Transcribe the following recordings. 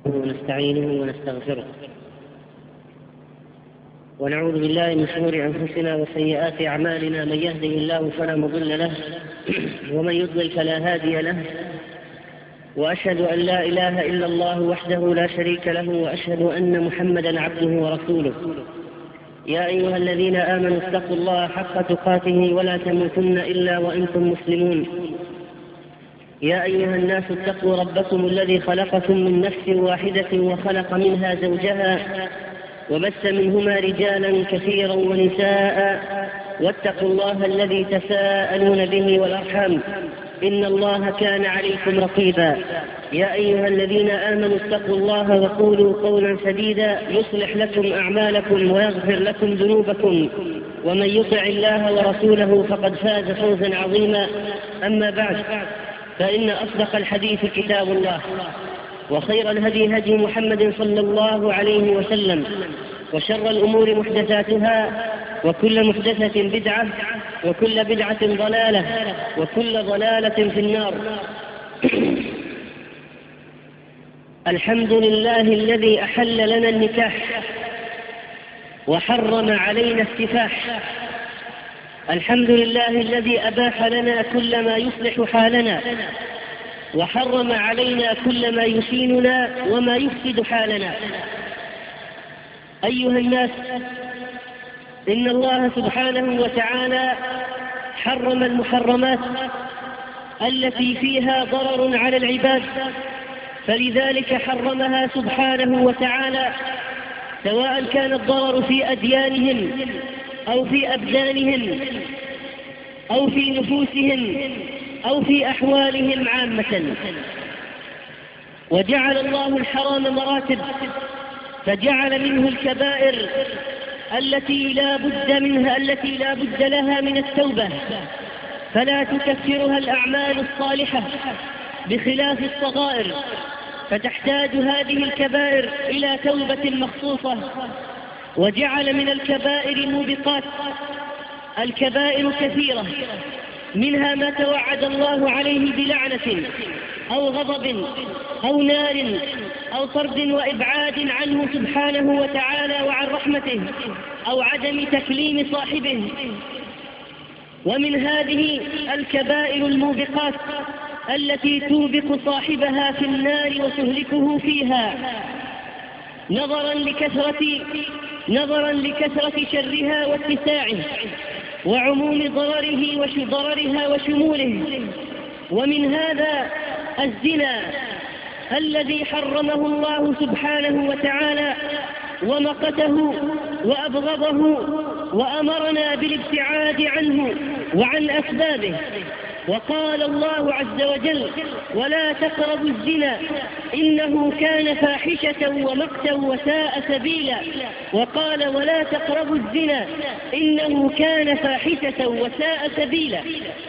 ونستعينه ونستغفره ونعوذ بالله من شرور أنفسنا وسيئات أعمالنا. من يهده الله فلا مضل له ومن يضلل فلا هادي له، وأشهد أن لا إله إلا الله وحده لا شريك له، وأشهد أن محمدا عبده ورسوله. يا أيها الذين آمنوا اتقوا الله حق تقاته ولا تموتن إلا وأنتم مسلمون. يا أيها الناس اتقوا ربكم الذي خلقكم من نفس واحدة وخلق منها زوجها وبث منهما رجالا كثيرا ونساء، واتقوا الله الذي تساءلون به والأرحام إن الله كان عليكم رقيبا. يا أيها الذين آمنوا اتقوا الله وقولوا قولا سديدا يصلح لكم أعمالكم ويغفر لكم ذنوبكم، ومن يطع الله ورسوله فقد فاز فوزا عظيما. أما بعد، فإن أصدق الحديث كتاب الله، وخير الهدي هدي محمد صلى الله عليه وسلم، وشر الأمور محدثاتها، وكل محدثة بدعة، وكل بدعة ضلالة، وكل ضلالة في النار. الحمد لله الذي أحل لنا النكاح وحرم علينا السفاح. الحمد لله الذي أباح لنا كل ما يصلح حالنا، وحرم علينا كل ما يشيننا وما يفسد حالنا. أيها الناس، إن الله سبحانه وتعالى حرم المحرمات التي فيها ضرر على العباد، فلذلك حرمها سبحانه وتعالى، سواء كان الضرر في أديانهم أو في أبدانهم أو في نفوسهم أو في أحوالهم عامة. وجعل الله الحرام مراتب، فجعل منه الكبائر التي لا بد لها من التوبة، فلا تكفرها الأعمال الصالحة، بخلاف الصغائر، فتحتاج هذه الكبائر إلى توبة مخصوصة. وجعل من الكبائر الموبقات. الكبائر كثيرة، منها ما توعد الله عليه بلعنة أو غضب أو نار أو طرد وإبعاد عنه سبحانه وتعالى وعن رحمته، أو عدم تكليم صاحبه. ومن هذه الكبائر الموبقات التي توبق صاحبها في النار وتهلكه فيها، نظرا لكثرة شرها واتساعه، وعموم ضررها وشموله. ومن هذا الزنا الذي حرمه الله سبحانه وتعالى ومقته وأبغضه، وأمرنا بالابتعاد عنه وعن أسبابه. وقال الله عز وجل: ولا تقربوا الزنا إنه كان فاحشة ومقتا وساء سبيلا. وقال: ولا تقربوا الزنا إنه كان فاحشة وساء سبيلا،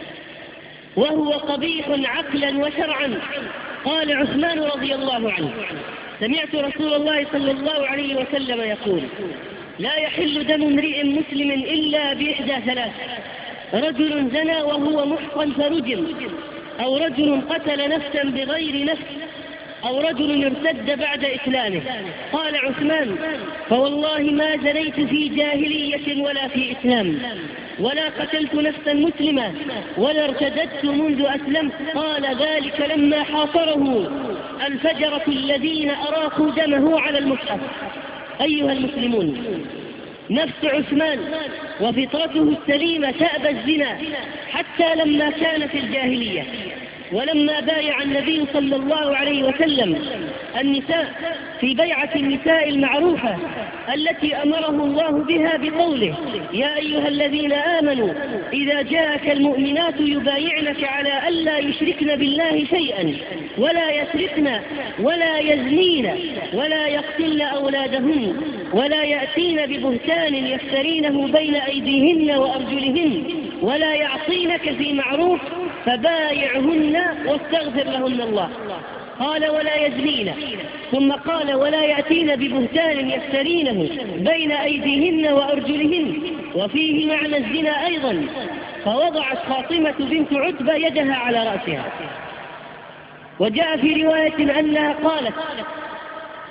وهو قبيح عقلا وشرعا. قال عثمان رضي الله عنه: سمعت رسول الله صلى الله عليه وسلم يقول: لا يحل دم امرئ مسلم إلا بإحدى ثلاث: رجل زنى وهو محصن فرجم، أو رجل قتل نفسا بغير نفس، أو رجل ارتد بعد إسلامه. قال عثمان: فوالله ما زنيت في جاهلية ولا في إسلام، ولا قتلت نفسا مسلمة، ولا ارتدت منذ أسلمت. قال: ذلك لما حاصره الفجرة الذين أراقوا دمه على المصحف. أيها المسلمون، نفس عثمان وفطرته السليمة تأبى الزنا حتى لما كان في الجاهلية، ولما بايع النبي صلى الله عليه وسلم النساء في بيعة النساء المعروفة التي أمره الله بها بقوله: يا أيها الذين آمنوا إذا جاءك المؤمنات يبايعنك على ألا يشركن بالله شيئا، ولا يسرقن ولا يزنين ولا يقتلن أولادهن، ولا يأتين ببهتان يفترينه بين أيديهن وأرجلهن، ولا يعصينك في معروف فبايعهن واستغفر لهن الله. قال: ولا يزنين، ثم قال: ولا يأتين ببهتان يفترينه بين أيديهن وأرجلهن، وفيه معنى الزنا أيضا. فوضعت فاطمة بنت عتبة يدها على رأسها. وجاء في رواية أنها قالت: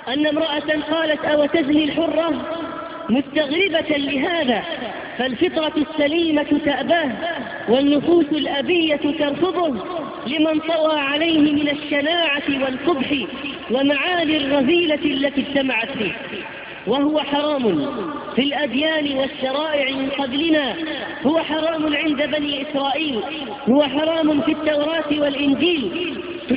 أن امرأة قالت: أو تزني الحرة، مستغربة لهذا، فالفطرة السليمة تأباه والنفوس الأبية ترفضه لمن طوى عليه من الشناعة والقبح ومعاني الرذيلة التي اجتمعت فيه، وهو حرام في الأديان والشرائع من قبلنا، هو حرام عند بني إسرائيل، هو حرام في التوراة والإنجيل.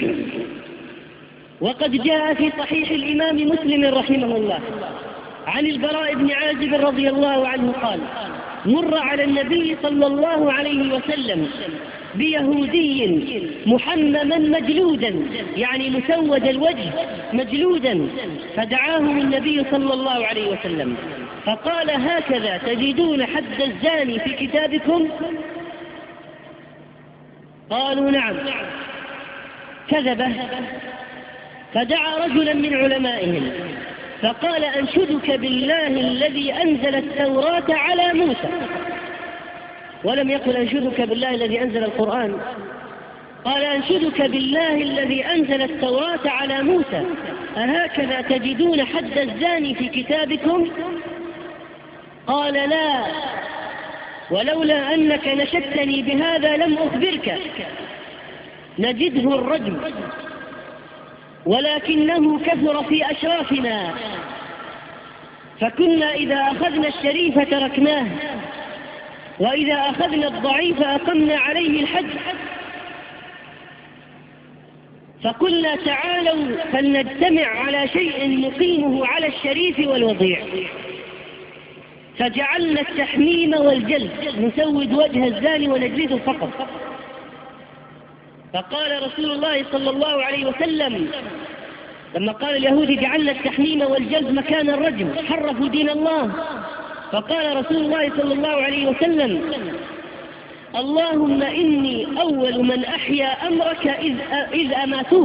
وقد جاء في صحيح الإمام مسلم رحمه الله عن البراء بن عازب رضي الله عنه قال: مر على النبي صلى الله عليه وسلم بيهودي محمما مجلودا، يعني مسود الوجه مجلودا، فدعاهم النبي صلى الله عليه وسلم فقال: هكذا تجدون حد الزاني في كتابكم؟ قالوا: نعم. كذبه، فدعا رجلا من علمائهم فقال: أنشدك بالله الذي أنزل التوراة على موسى، ولم يقل أنشدك بالله الذي أنزل القرآن، قال: أنشدك بالله الذي أنزل التوراة على موسى، أهكذا تجدون حد الزاني في كتابكم؟ قال: لا، ولولا أنك نشدتني بهذا لم أخبرك، نجده الرجم، ولكنه كثر في أشرافنا، فكنا إذا أخذنا الشريف تركناه، وإذا أخذنا الضعيف أقمنا عليه الحد، فقلنا: تعالوا فلنجتمع على شيء نقيمه على الشريف والوضيع، فجعلنا التحميم والجلد، نسود وجه الزاني ونجلده فقط. فقال رسول الله صلى الله عليه وسلم لما قال اليهود: جعلنا التحميم والجلد مكان الرجم، حرفوا دين الله، فقال رسول الله صلى الله عليه وسلم: اللهم إني أول من أحيا أمرك إذ أماتوه،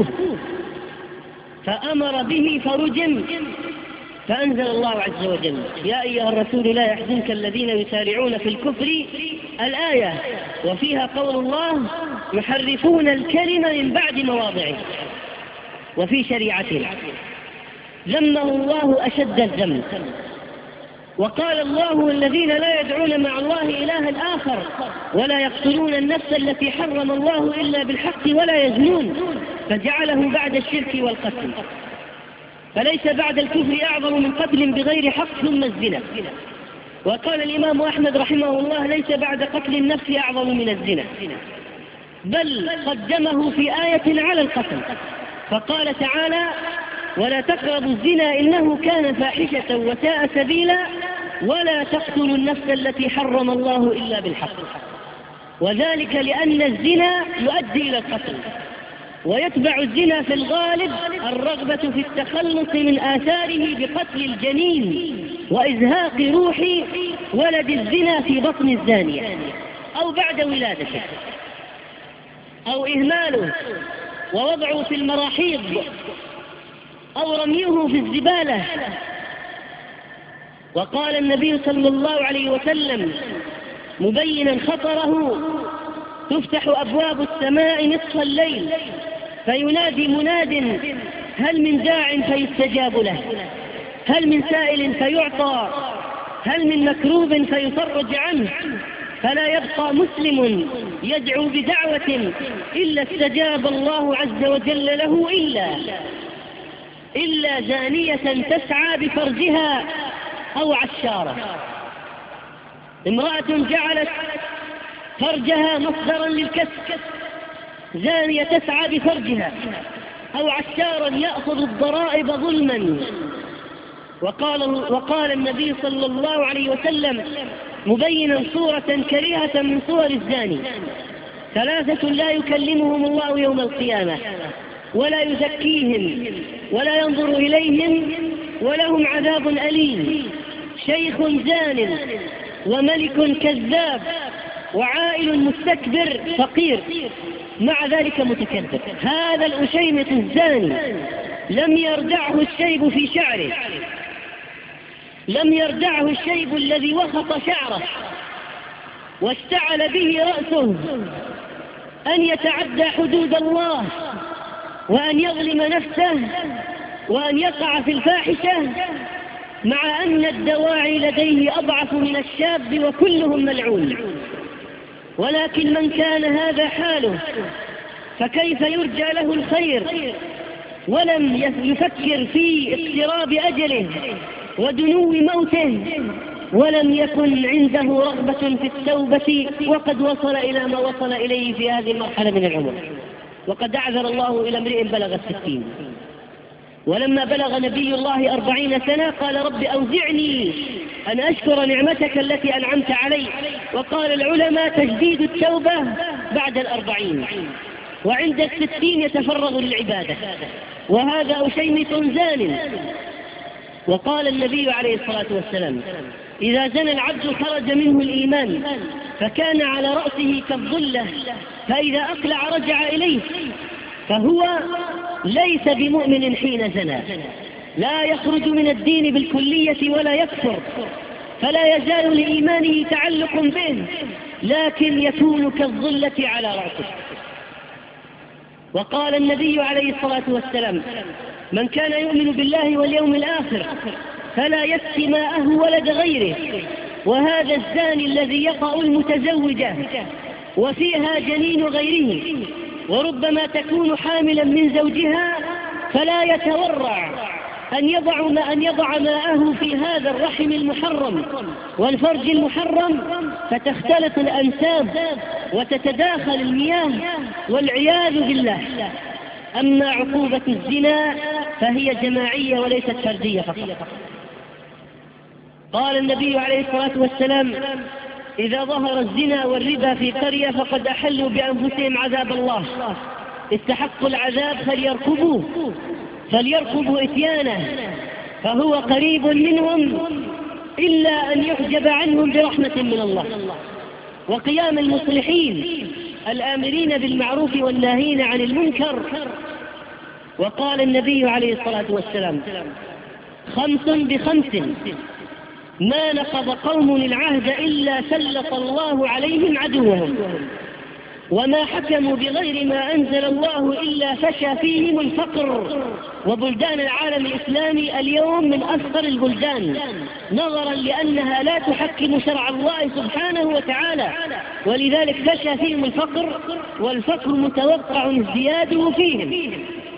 فأمر به فرجم، فأنزل الله عز وجل: يا أيها الرسول لا يحزنك الذين يسارعون في الكفر، الآية، وفيها قول الله: يحرفون الكلمة من بعد مواضعه. وفي شريعتنا ذمه الله أشد الذم، وقال الله: والذين لا يدعون مع الله إلها آخر ولا يقتلون النفس التي حرم الله إلا بالحق ولا يزنون، فجعله بعد الشرك والقتل، فليس بعد الكفر أعظم من قتل بغير حق ثم الزنا. وقال الإمام أحمد رحمه الله: ليس بعد قتل النفس أعظم من الزنا، بل قدمه في آية على القتل، فقال تعالى: ولا تقربوا الزنا إنه كان فاحشة وساء سبيلا ولا تقتلوا النفس التي حرم الله إلا بالحق. وذلك لأن الزنا يؤدي إلى القتل، ويتبع الزنا في الغالب الرغبة في التخلص من آثاره بقتل الجنين وإزهاق روح ولد الزنا في بطن الزانية أو بعد ولادته، أو إهماله ووضعه في المراحيض، أو رميه في الزبالة. وقال النبي صلى الله عليه وسلم مبينا خطره: تفتح أبواب السماء نصف الليل فينادي مناد: هل من داع فيستجاب له، هل من سائل فيعطى، هل من مكروب فيفرج عنه، فلا يبقى مسلم يدعو بدعوة إلا استجاب الله عز وجل له إلا زانية تسعى بفرجها أو عشارة. امرأة جعلت فرجها مصدرا للكسب، زانية تسعى بفرجها، أو عشارا يأخذ الضرائب ظلما. وقال النبي صلى الله عليه وسلم مبينا صورة كريهة من صور الزاني: ثلاثة لا يكلمهم الله يوم القيامة ولا يزكيهم ولا ينظر إليهم ولهم عذاب أليم: شيخ زان وملك كذاب وعائل مستكبر فقير مع ذلك متكبر. هذا الأشيمط الزاني لم يردعه الشيب في شعره، لم يردعه الشيب الذي وخط شعره واشتعل به رأسه أن يتعدى حدود الله وأن يظلم نفسه وأن يقع في الفاحشة، مع أن الدواعي لديه أضعف من الشاب وكلهم ملعون. ولكن من كان هذا حاله فكيف يرجى له الخير ولم يفكر في اقتراب أجله ودنو موته، ولم يكن عنده رغبة في التوبة، وقد وصل إلى ما وصل إليه في هذه المرحلة من العمر. وقد أعذر الله إلى امرئ بلغ 60. ولما بلغ نبي الله 40 سنة قال رب أوزعني أن أشكر نعمتك التي أنعمت علي. وقال العلماء تجديد التوبة بعد 40، وعند 60 يتفرغ للعبادة، وهذا أشيمة زان. وقال النبي عليه الصلاة والسلام إذا زنى العبد خرج منه الإيمان فكان على رأسه كالظلة، فإذا أقلع رجع إليه، فهو ليس بمؤمن حين زنى، لا يخرج من الدين بالكلية ولا يكفر، فلا يزال لإيمانه تعلق به، لكن يكون كالظلة على رأسه. وقال النبي عليه الصلاة والسلام من كان يؤمن بالله واليوم الآخر فلا يسقي ماءه ولد غيره. وهذا الزاني الذي يقع المتزوجة وفيها جنين غيره، وربما تكون حاملا من زوجها، فلا يتورع أن يضع ماءه في هذا الرحم المحرم والفرج المحرم، فتختلط الأنساب وتتداخل المياه والعياذ بالله. أما عقوبة الزنا فهي جماعية وليست فردية فقط. قال النبي عليه الصلاة والسلام إذا ظهر الزنا والربا في قرية فقد أحلوا بأنفسهم عذاب الله، استحقوا العذاب فليركبوا إتيانه، فهو قريب منهم إلا أن يحجب عنهم برحمة من الله. وقيام المصلحين الآمرين بالمعروف والناهين عن المنكر. وقال النبي عليه الصلاة والسلام 5 ب5 ما نقض قوم العهد إلا سلط الله عليهم عدوهم، وما حكموا بغير ما أنزل الله إلا فشى فيهم الفقر. وبلدان العالم الإسلامي اليوم من أفقر البلدان، نظرا لأنها لا تحكم شرع الله سبحانه وتعالى، ولذلك فشى فيهم الفقر، والفقر متوقع ازدياده فيهم.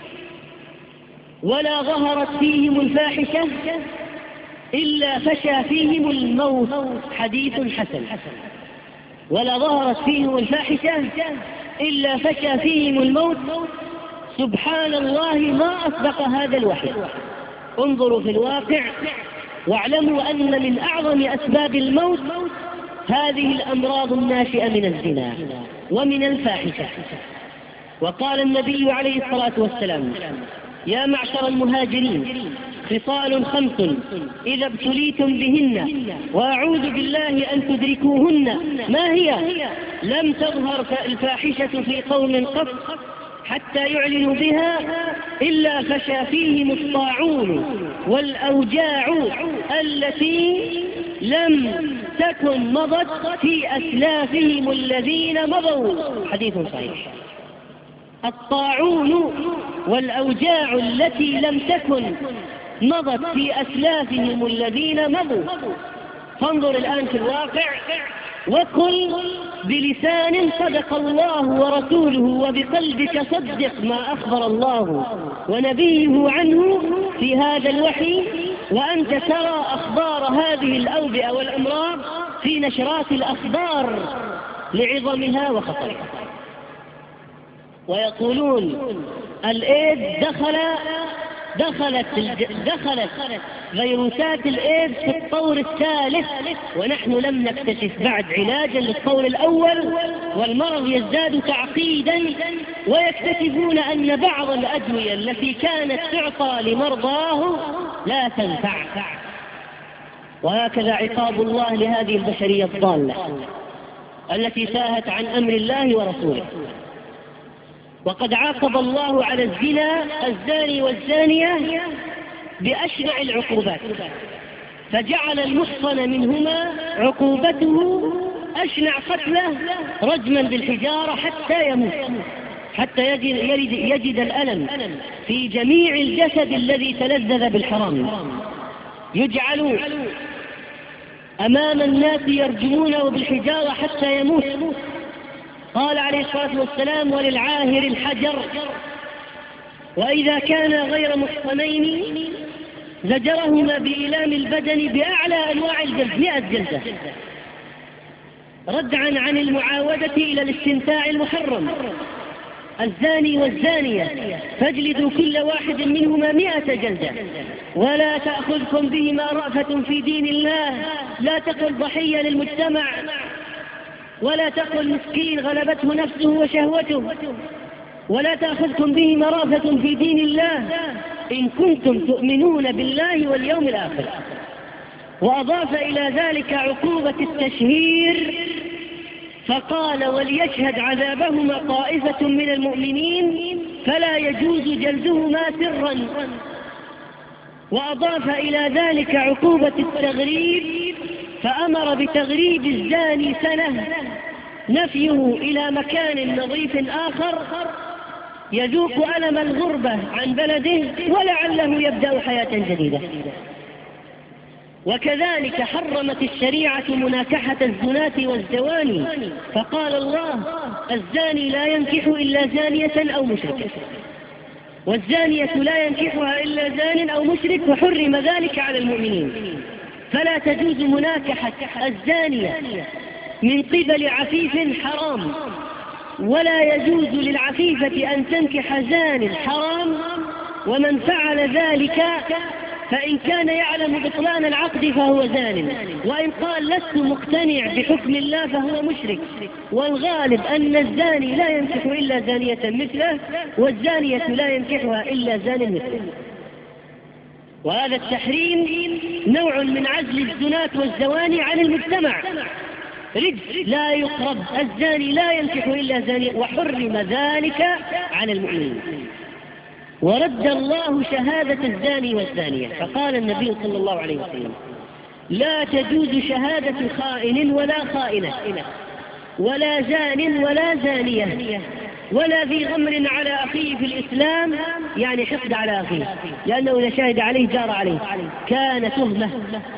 ولا ظهرت فيهم الفاحشة إلا فشى فيهم الموت، حديث حسن. ولا ظهرت فيهم الفاحشة إلا فشى فيهم الموت. سبحان الله ما أصدق هذا الوحي. انظروا في الواقع واعلموا أن من أعظم أسباب الموت هذه الأمراض الناشئة من الزنا ومن الفاحشة. وقال النبي عليه الصلاة والسلام يا معشر المهاجرين خصال 5 إذا ابتليتم بهن وأعوذ بالله أن تدركوهن. ما هي؟ لم تظهر الفاحشة في قوم قط حتى يعلنوا بها إلا فشى فيهم الطاعون والأوجاع التي لم تكن مضت في أسلافهم الذين مضوا، حديث صحيح. الطاعون والأوجاع التي لم تكن مضت في أسلافهم الذين مضوا. فانظر الآن في الواقع وقل بلسان صدق الله ورسوله، وبقلبك صدق ما أخبر الله ونبيه عنه في هذا الوحي، وأنت ترى أخبار هذه الأوبئة والأمراض في نشرات الأخبار لعظمها وخطرها. ويقولون الإيدز دخلت فيروسات الإيدز في الطور الثالث، ونحن لم نكتشف بعد علاجا للطور الأول، والمرض يزداد تعقيدا. ويكتشفون أن بعض الأدوية التي كانت تعطى لمرضاه لا تنفع. وهكذا عقاب الله لهذه البشرية الضالة التي ساهت عن أمر الله ورسوله. وقد عاقب الله على الزنا الزاني والزانية بأشنع العقوبات، فجعل المحصن منهما عقوبته أشنع قتله رجما بالحجارة حتى يجد الألم في جميع الجسد الذي تلذذ بالحرام، يجعل أمام الناس يرجمونه بالحجارة حتى يموت. قال عليه الصلاة والسلام: وللعاهر الحجر. وإذا كان غير محصنين زجرهما بإيلام البدن بأعلى أنواع الجلد 100 جلدة، ردعا عن المعاودة إلى الاستمتاع المحرم. الزاني والزانية فاجلدوا كل واحد منهما 100 جلدة، ولا تأخذكم بهما رأفة في دين الله. لا تقل ضحية للمجتمع، ولا تقل مسكين غلبته نفسه وشهوته، ولا تأخذكم بهما رأفة في دين الله إن كنتم تؤمنون بالله واليوم الآخر. وأضاف إلى ذلك عقوبة التشهير فقال: وليشهد عذابهما طائفة من المؤمنين فلا يجوز جلدهما سرا. وأضاف إلى ذلك عقوبة التغريب فأمر بتغريب الزاني سنة، نفيه إلى مكان نظيف آخر يذوق ألم الغربة عن بلده ولعله يبدأ حياة جديدة. وكذلك حرمت الشريعة مناكحة الزناة والزواني، فقال الله: الزاني لا ينكح إلا زانية أو مشركة، والزانية لا ينكحها إلا زان أو مشرك، وحرم ذلك على المؤمنين. فلا تجوز مناكحة الزانية من قبل عفيف حرام، ولا يجوز للعفيفة أن تنكح زان حرام. ومن فعل ذلك فإن كان يعلم بطلان العقد فهو زان، وإن قال لست مقتنع بحكم الله فهو مشرك. والغالب أن الزاني لا ينكح إلا زانية مثله، والزانية لا ينكحها إلا زان مثله. وهذا التحريم نوع من عزل الزناة والزواني عن المجتمع، رجس لا يقرب، الزاني لا ينكح إلا زانية، وحرم ذلك على المؤمنين. ورد الله شهادة الزاني والزانية، فقال النبي صلى الله عليه وسلم: لا تجوز شهادة خائن ولا خائنة، ولا زان ولا زانية، ولا ذي غمر على أخيه في الإسلام، يعني حقد على أخيه، لأنه إذا شهد عليه جار عليه كان تهمة،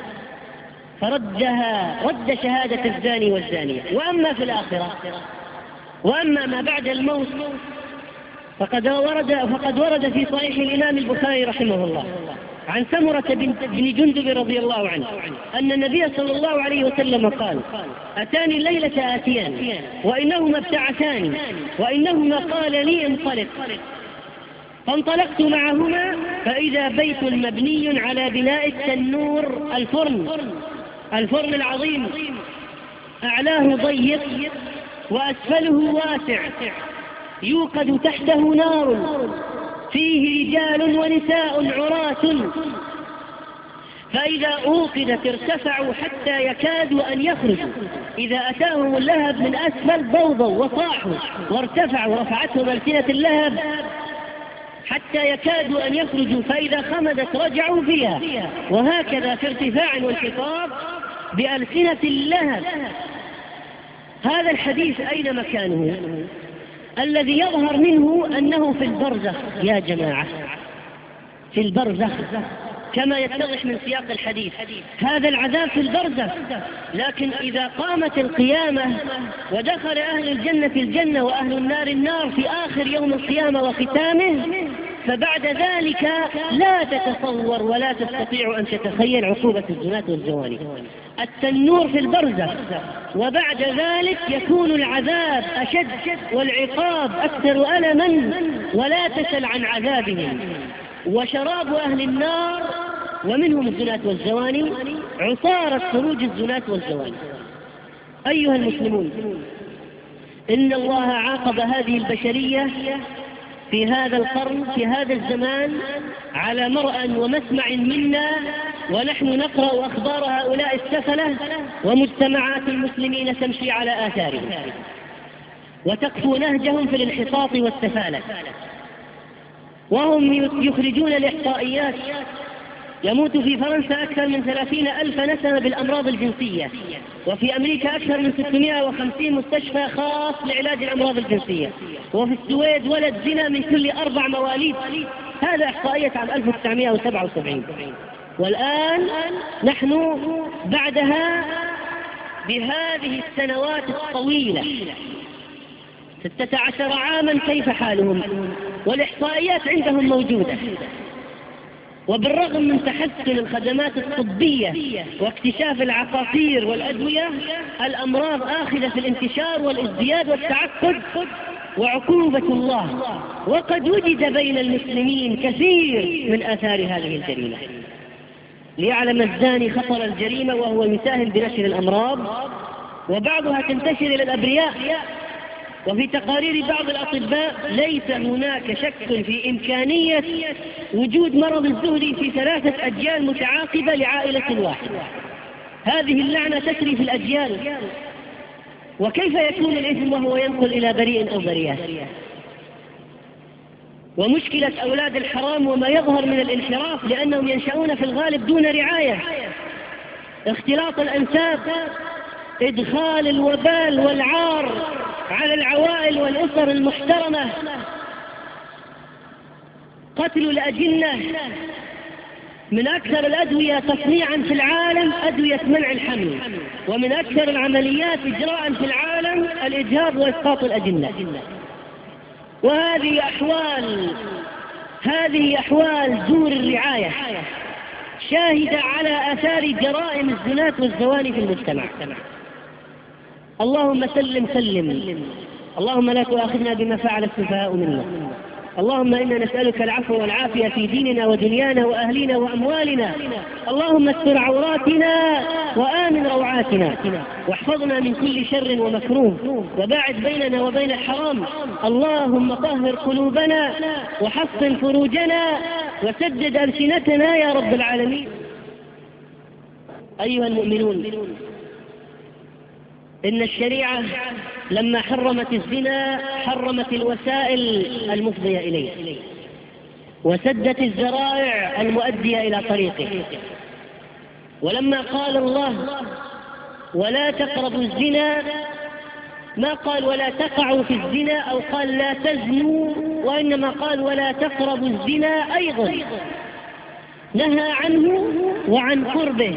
رد شهادة الزاني والزانية. وأما في الآخرة، وأما ما بعد الموت فقد ورد في صحيح الإمام البخاري رحمه الله عن سمرة بن جندب رضي الله عنه أن النبي صلى الله عليه وسلم قال: أتاني الليلة آتيان وإنهما ابتعثان، وإنهما قال لي انطلق، فانطلقت معهما فإذا بيت مبني على بناء التنور، الفرن العظيم، أعلاه ضيق وأسفله واسع، يوقد تحته نار، فيه رجال ونساء عراة، فإذا أوقدت ارتفعوا حتى يكادوا أن يخرجوا، إذا أتاهم اللهب من أسفل ضوضوا وصاحوا وارتفعوا، رفعتهم ألسنة اللهب حتى يكادوا أن يخرجوا، فإذا خمدت رجعوا فيها، وهكذا في ارتفاع وانخفاض بألسنة اللهب. هذا الحديث أين مكانه؟ الذي يظهر منه أنه في البرزخ يا جماعة، في البرزخ كما يتضح من سياق الحديث، هذا العذاب في البرزخ. لكن إذا قامت القيامة ودخل أهل الجنة الجنة وأهل النار النار في آخر يوم القيامة وختامه، فبعد ذلك لا تتصور ولا تستطيع أن تتخيل عقوبة الزناة والزواني. التنور في البرزخ، وبعد ذلك يكون العذاب أشد والعقاب أكثر ألما، ولا تسل عن عذابهم. وشراب أهل النار ومنهم الزناة والزواني عصارة خروج الزناة والزواني. أيها المسلمون، إن الله عاقب هذه البشرية في هذا القرن، في هذا الزمان، على مرأى ومسمع منا، ونحن نقرأ أخبار هؤلاء السفلة، ومجتمعات المسلمين تمشي على آثارهم وتقفو نهجهم في الانحطاط والسفالة، وهم يخرجون الإحصائيات يموت في فرنسا أكثر من 30,000 نسمة بالأمراض الجنسية، وفي أمريكا أكثر من 650 مستشفى خاص لعلاج الأمراض الجنسية، وفي السويد ولد زنا من كل 4 مواليد. هذا إحصائية عام 1977. والآن نحن بعدها بهذه السنوات الطويلة 16 عاما كيف حالهم؟ والإحصائيات عندهم موجودة. وبالرغم من تحسن الخدمات الطبية واكتشاف العقاقير والأدوية، الأمراض آخذة في الانتشار والازدياد والتعقد وعقوبة الله. وقد وجد بين المسلمين كثير من آثار هذه الجريمة. ليعلم الزاني خطر الجريمة وهو يساهم بنشر الأمراض، وبعضها تنتشر إلى الأبرياء. وفي تقارير بعض الأطباء ليس هناك شك في إمكانية وجود مرض الزهري في 3 أجيال متعاقبة لعائلة واحدة. هذه اللعنة تسري في الأجيال. وكيف يكون الإثم وهو ينقل إلى بريء أو بريئات؟ ومشكلة أولاد الحرام وما يظهر من الانحراف لأنهم ينشأون في الغالب دون رعاية، اختلاط الأنساب، إدخال الوبال والعار على العوائل والأسر المحترمة، قتل الأجنة. من أكثر الأدوية تصنيعا في العالم أدوية منع الحمل، ومن أكثر العمليات إجراء في العالم الإجهاض وإسقاط الأجنة. وهذه أحوال زور الرعاية شاهدة على آثار جرائم الزنات والزواني في المجتمع. اللهم سلم سلم، اللهم لا تؤاخذنا بما فعل السفهاء منا. اللهم إنا نسألك العفو والعافية في ديننا ودنيانا وأهلنا وأموالنا. اللهم استر عوراتنا وآمن روعاتنا، واحفظنا من كل شر ومكروه، وباعد بيننا وبين الحرام. اللهم طهر قلوبنا وحصن فروجنا وسدد ألسنتنا يا رب العالمين. أيها المؤمنون، إن الشريعة لما حرمت الزنا حرمت الوسائل المفضية إليه، وسدت الذرائع المؤدية إلى طريقه. ولما قال الله ولا تقربوا الزنا ما قال ولا تقعوا في الزنا أو قال لا تزنوا، وإنما قال ولا تقربوا الزنا أيضا، نهى عنه وعن قربه.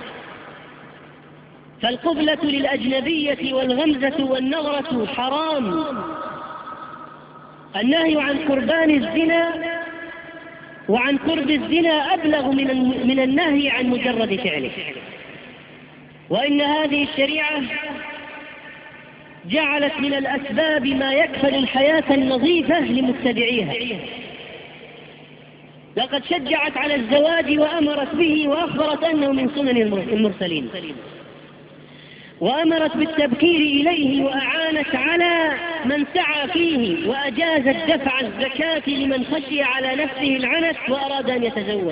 فالقبلة للأجنبية والغمزة والنظرة حرام. النهي عن قربان الزنا وعن قرب الزنا أبلغ من النهي عن مجرد فعله. وإن هذه الشريعة جعلت من الأسباب ما يكفل الحياة النظيفة لمبتدعيها. لقد شجعت على الزواج وأمرت به وأخبرت أنه من سنن المرسلين، وأمرت بالتبكير إليه وأعانت على من سعى فيه، وأجازت دفع الزكاة لمن خشي على نفسه العنت وأراد أن يتزوج،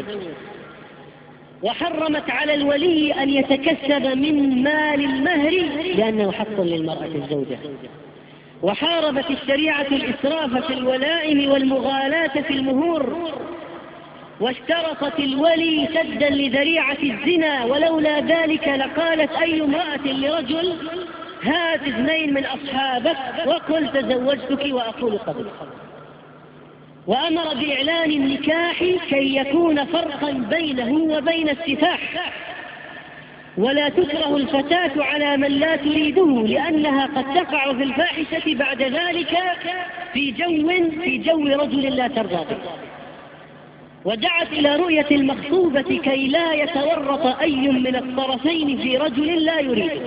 وحرمت على الولي أن يتكسب من مال المهر لأنه حق للمرأة الزوجة. وحاربت الشريعة الإسراف في الولائم والمغالاة في المهور، واشترطت الولي سدا لذريعة الزنا، ولولا ذلك لقالت أي امرأة لرجل هات 2 من أصحابك وقل تزوجتك وأقول قبل. وأمر بإعلان النكاح كي يكون فرقا بينه وبين السفاح، ولا تكره الفتاة على من لا تريده، لأنها قد تقع في الفاحشة بعد ذلك في جو رجل لا ترضى به. ودعت إلى رؤية المخطوبة كي لا يتورط أي من الطرفين في رجل لا يريده.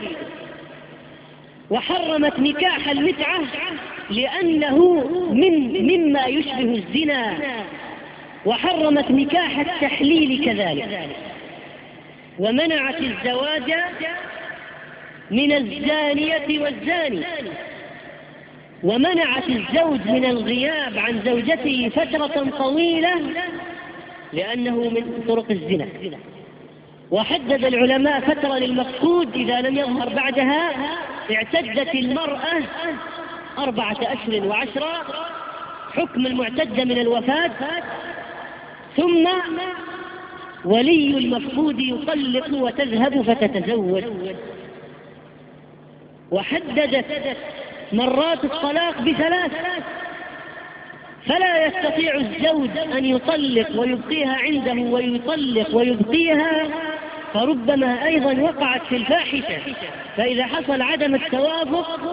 وحرمت نكاح المتعة لأنه مما يشبه الزنا، وحرمت نكاح التحليل كذلك. ومنعت الزواج من الزانية والزاني، ومنعت الزوج من الغياب عن زوجته فترة طويلة لأنه من طرق الزنا. وحدد العلماء فترة للمفقود إذا لم يظهر بعدها. اعتدت المرأة 4 أشهر و10، حكم المعتدة من الوفاة، ثم ولي المفقود يطلق وتذهب فتتزوج، وحددت مرات الطلاق ب3، فلا يستطيع الزوج أن يطلق ويبقيها عنده ويطلق ويبقيها، فربما أيضا وقعت في الفاحشة. فإذا حصل عدم التوافق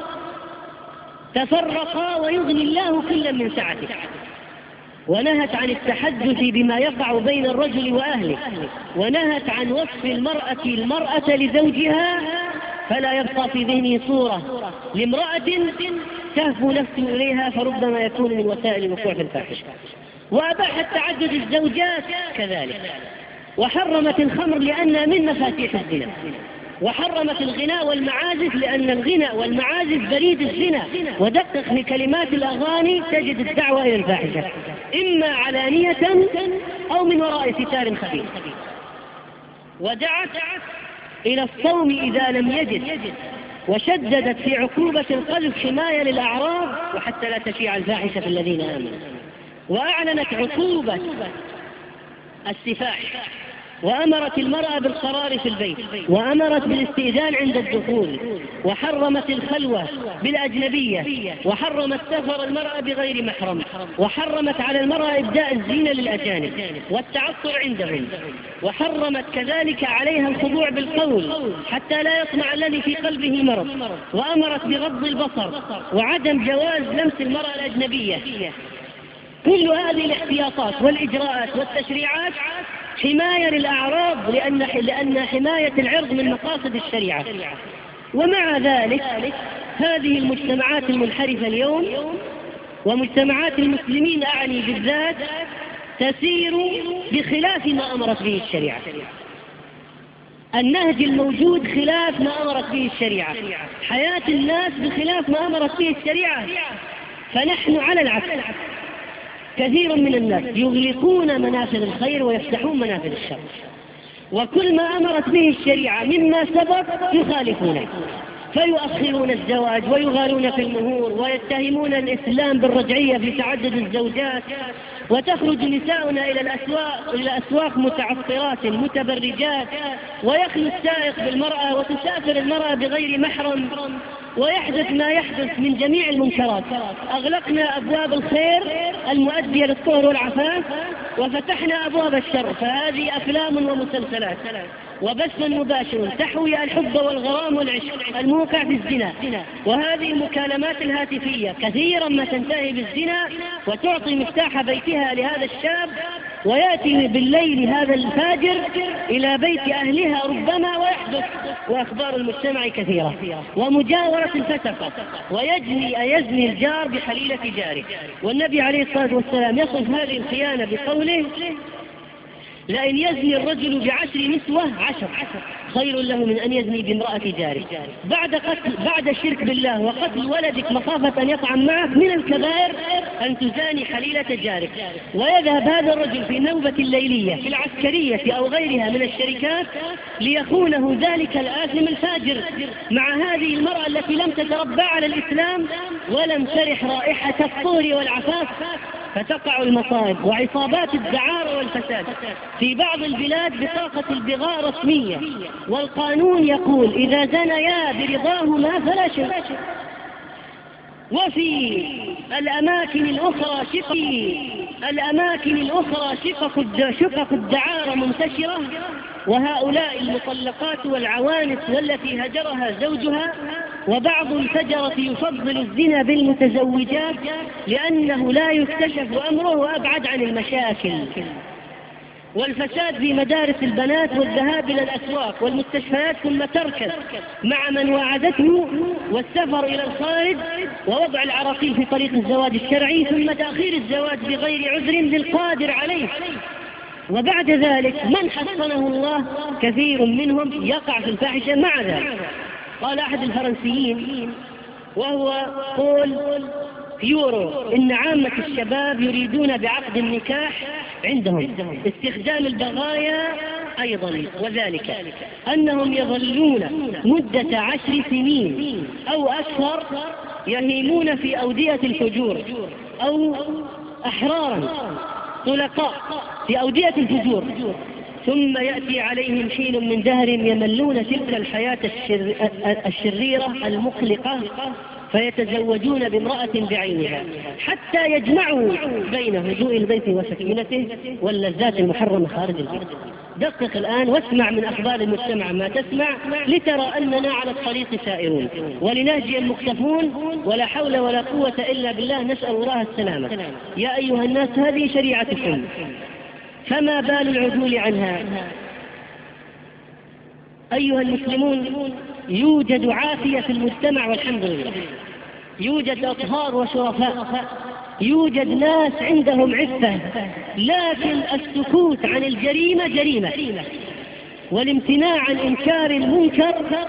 تفرقا ويغني الله كلا من سعته. ونهت عن التحدث بما يقع بين الرجل وأهله، ونهت عن وصف المرأة لزوجها، فلا يبقى في ذهنه صورة لامرأة تهفو نفسه إليها، فربما يكون من وسائل الوقوع في الفاحشة. وأباحت تعدد الزوجات كذلك، وحرمت الخمر لأنها من مفاتيح الزنا، وحرمت الغناء والمعازف لأن الغناء والمعازف بريد الزنا. ودقق في كلمات الأغاني تجد الدعوة إلى الفاحشة، إما علانية أو من وراء ستار خفي. ودعت إلى الصوم إذا لم يجد، وشددت في عقوبة القذف حماية للأعراض وحتى لا تشيع الفاحشة في الذين آمنوا. وأعلنت عقوبة السفاح، وأمرت المرأة بالقرار في البيت، وأمرت بالاستئذان عند الدخول، وحرمت الخلوة بالأجنبية، وحرمت سفر المرأة بغير محرم، وحرمت على المرأة إبداء الزينة للأجانب والتعطر عندهم، وحرمت كذلك عليها الخضوع بالقول حتى لا يطمع الذي في قلبه مرض، وأمرت بغض البصر وعدم جواز لمس المرأة الأجنبية. كل هذه الاحتياطات والإجراءات والتشريعات حماية للأعراض، لأن حماية العرض من مقاصد الشريعة. ومع ذلك هذه المجتمعات المنحرفة اليوم، ومجتمعات المسلمين أعني بالذات، تسير بخلاف ما أمرت به الشريعة. النهج الموجود خلاف ما أمرت به الشريعة، حياة الناس بخلاف ما أمرت به الشريعة. فنحن على العكس، كثير من الناس يغلقون منافذ الخير ويفتحون منافذ الشر، وكل ما أمرت به الشريعة مما سبق يخالفونه، فيؤخرون الزواج ويغالون في المهور، ويتهمون الإسلام بالرجعية في تعدد الزوجات، وتخرج نساؤنا إلى الأسواق متعطرات متبرجات، ويخلو السائق بالمرأة وتسافر المرأة بغير محرم، ويحدث ما يحدث من جميع المنكرات. أغلقنا أبواب الخير المؤدية للطهر والعفاف، وفتحنا أبواب الشر. فهذه أفلام ومسلسلات وبث مباشر تحوي الحب والغرام والعشق الموقع في الزنا، وهذه المكالمات الهاتفية كثيرا ما تنتهي بالزنا، وتعطي مفتاح بيتها لهذا الشاب، ويأتي بالليل هذا الفاجر إلى بيت أهلها ربما ويحدث. وأخبار المجتمع كثيرة، ومجاورة الفسقة، يزني الجار بحليلة جاره. والنبي عليه الصلاة والسلام يصف هذه الخيانة بقوله: لأن يزني الرجل ب10 نسوة 10 خير له من أن يزني بامرأة جاره. بعد الشرك بالله وقتل ولدك مخافة أن يطعن معك، من الكبائر أن تزاني حليلة جارك. ويذهب هذا الرجل في نوبة الليلية في العسكرية أو غيرها من الشركات ليخونه ذلك الآثم الفاجر مع هذه المرأة التي لم تتربى على الإسلام ولم ترح رائحة الطهر والعفاف. فتقع المصائب وعصابات الدعارة والفساد. في بعض البلاد بطاقة البغاء رسمية، والقانون يقول إذا زنيا برضاهما فلا شيء. وفي الأماكن الأخرى شقق الدعارة منتشرة، وهؤلاء المطلقات والعوانس والتي هجرها زوجها. وبعض الفجرة يفضل الزنا بالمتزوجات لأنه لا يكتشف أمره وأبعد عن المشاكل. والفساد في مدارس البنات والذهاب إلى الأسواق والمستشفيات ثم تركز مع من وعدته، والسفر إلى الخارج، ووضع العراقيل في طريق الزواج الشرعي، ثم تأخير الزواج بغير عذر للقادر عليه. وبعد ذلك من حصنه الله كثير منهم يقع في الفاحشة مع ذلك. قال أحد الفرنسيين وهو قول يورو إن عامة الشباب يريدون بعقد النكاح عندهم استخدام البغايا أيضا، وذلك أنهم يظلون مدة 10 سنين أو أكثر يهيمون في أودية الفجور، أو أحرارا طلقاء في أودية الفجور، ثم يأتي عليهم حين من دهر يملون تلك الحياة الشريرة المقلقة فيتزوجون بامرأة بعينها حتى يجمعوا بين هدوء البيت وسكينته واللذات المحرمة خارج البيت. دقق الآن واسمع من أخبار المجتمع ما تسمع لترى أننا على الطريق سائرون ولنهجي المختفون ولا حول ولا قوة إلا بالله، نسأل الله السلامة. يا أيها الناس هذه شريعتكم، فما بال العدول عنها؟ أيها المسلمون، يوجد عافية في المجتمع والحمد لله، يوجد أطهار وشرفاء، يوجد ناس عندهم عفة، لكن السكوت عن الجريمة جريمة، والامتناع عن إنكار المنكر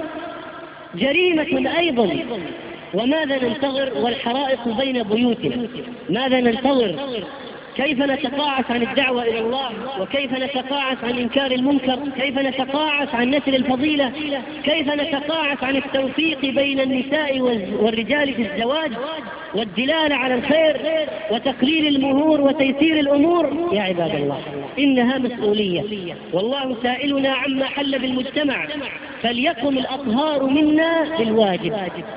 جريمة أيضا. وماذا ننتظر والحرائق بين بيوتنا؟ ماذا ننتظر؟ كيف نتقاعس عن الدعوة إلى الله؟ وكيف نتقاعس عن إنكار المنكر؟ كيف نتقاعس عن نشر الفضيلة؟ كيف نتقاعس عن التوفيق بين النساء والرجال في الزواج والدلالة على الخير وتقليل المهور وتيسير الأمور؟ يا عباد الله، إنها مسؤولية، والله سائلنا عما حل بالمجتمع، فليقم الأطهار منا بالواجب،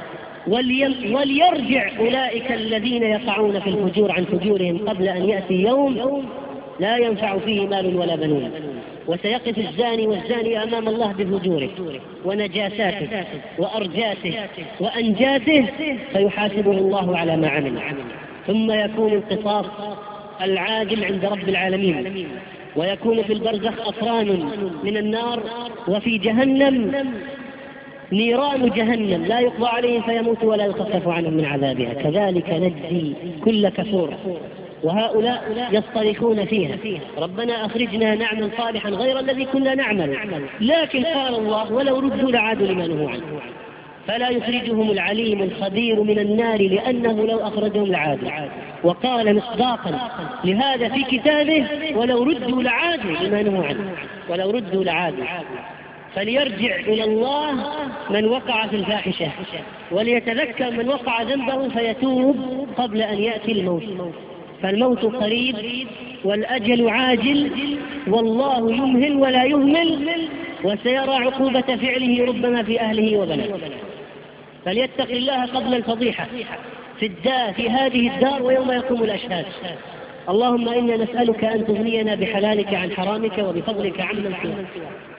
وليرجع أولئك الذين يقعون في الفجور عن فجورهم قبل أن يأتي يوم لا ينفع فيه مال ولا بنون، وسيقف الزاني والزاني أمام الله بفجوره ونجاساته وأرجاته وأنجاته فيحاسبه الله على ما عمل، ثم يكون القصاص العاجل عند رب العالمين، ويكون في البرزخ أطران من النار، وفي جهنم نيران جهنم لا يقضى عليهم فيموت ولا يخفف عنهم من عذابها، كذلك نجزي كل كفور. وهؤلاء يصطرخون فيها ربنا أخرجنا نعمل صالحا غير الذي كنا نعمل، لكن قال الله ولو ردوا لعادوا لما نهوا عنه، فلا يخرجهم العليم الخبير من النار لأنه لو أخرجهم لعادوا. وقال مصداقا لهذا في كتابه ولو ردوا لعادوا لما نهوا عنه، ولو ردوا لعادوا. فليرجع إلى الله من وقع في الفاحشة، وليتذكر من وقع ذنبه فيتوب قبل أن يأتي الموت، فالموت قريب والأجل عاجل، والله يمهل ولا يهمل، وسيرى عقوبة فعله ربما في أهله وبناته. فليتق الله قبل الفضيحة في هذه الدار ويوم يقوم الأشهاد. اللهم إنا نسألك أن تغنينا بحلالك عن حرامك وبفضلك عمن سواك.